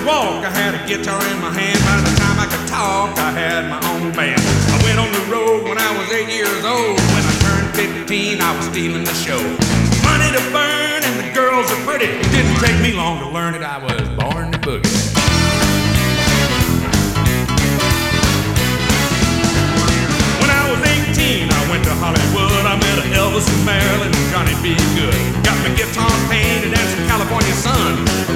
walk, I had a guitar in my hand. By the time I could talk, I had my own band. I went on the road when I was 8 years old. When I turned 15, I was stealing the show. Money to burn and the girls are pretty. It didn't take me long to learn that I was born to boogie. When I was 18, I went to Hollywood. I met Elvis and Marilyn and Johnny B. Good. Got my guitar painted and some California sun.